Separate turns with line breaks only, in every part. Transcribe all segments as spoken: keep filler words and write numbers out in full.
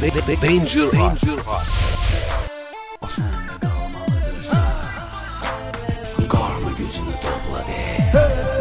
Danger Hot.
O sende kalmalıdırsa karma gücünü topla de.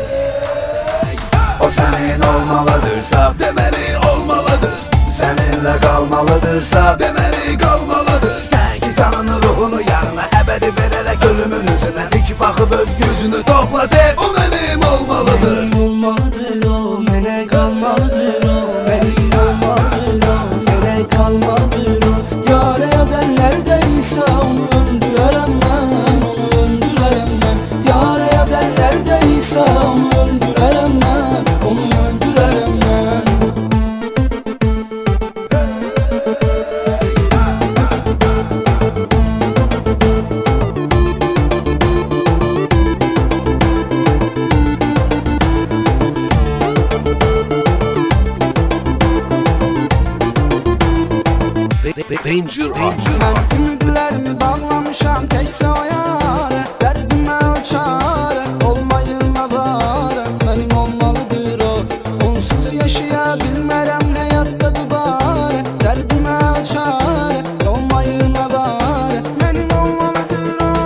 O senin olmalıdırsa demeli olmalıdır. Seninle kalmalıdırsa demeli kalmalıdır. Sen ki canını ruhunu yarına ebedi vererek ölümün üzerine dik bakıp öz gücünü topla de. O benim olmalıdır.
Benim olmalıdır o, mene kalmalıdır o. Benim olmalıdır o, mene kalmalıdır o. Yâre edenlerdeyse onu öldürerem ben, onu öldürerem ben. Yâre edenlerdeyse onu öldürerem ben, onu öldürerem ben.
Danger Hot.
Ben ümitlerimi bağlamışam tekse o yâre. Derdime o çare, olmayınla bare. Benim olmalıdır o, onsuz yaşayabilmerem hayatta dubare. Derdime o çare, olmayınla bare. Benim olmalıdır o.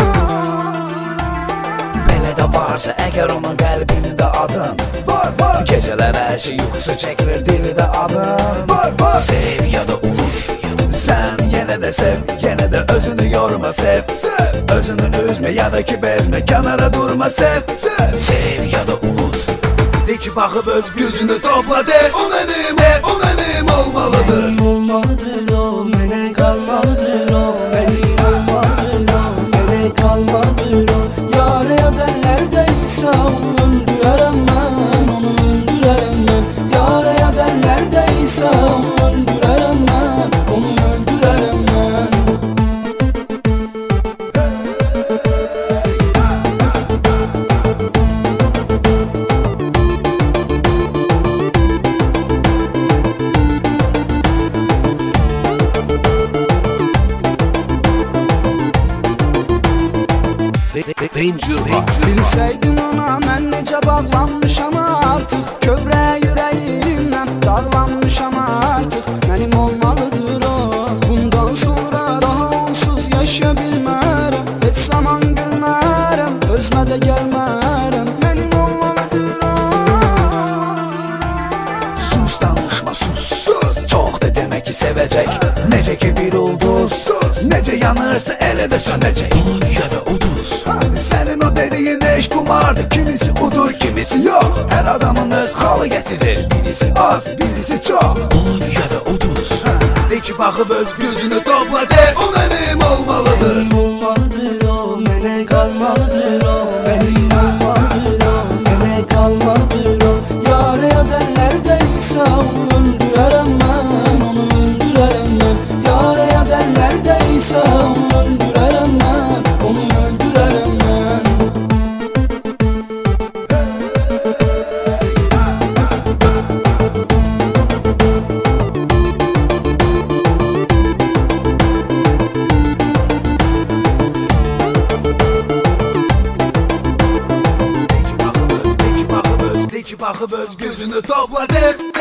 Belə də varsa əgər onun qəlbində adın var, var. Gecələr hər şey yuxusu çəkilir dilidə adın var, var. Sev ya da unut, sən yenə də sev, yenə də özünü yorma sev, sev. Özünü üzmə ya da ki bezmə, kənara durma sev, sev. Sev ya da unut, dik baxıb öz gücünü topla de. O mənim, de, o mənim olmalıdır.
Benim olmalıdır o, mene kalmalıdır o. Benim olmalıdır o, mene kalmalıdır o. Yâre edenlerdeyse onu öldürerem ben, onu öldürerem ben. Yâre edenlerdeyse onu öldürerem ben, onu öldürerem ben.
Danger Hot.
Bilseydin ona mən necə bağlanmışam artıq. Kövrə yüreğimdən dağlanmışam artıq. Mənim olmalıdır o, bundan sonra daha onsuz yaşa bilmərəm. Heç zaman gülmərəm, özmə də gəlmərəm. Mənim olmalıdır o.
Sus danışma sus, sus. Çox da demək ki sevəcək, necə ki bir ulduz, sus. Necə yanırsa elə də sönəcək, ud ya da uduz. Sənin o dediyin eş kumardır, kimisi udur, kimisi yox. Hər adamın öz xalı gətirir, birisi az, birisi çox. Ud ya da uduz, dik baxıb öz gücünü topla de. O mənim olmalıdır.
Benim olmalıdır o, mene kalmalıdır o. Benim olmalıdır o, mene kalmalıdır o. Yâre edenlerdeyse onu öldürerem ben, onu öldürerem ben. Yâre edenlerdeyse onu öldürerem ben, onu öldürerem ben.
Dik baxıb öz, dik baxıb öz, dik baxıb öz gücünü topla de.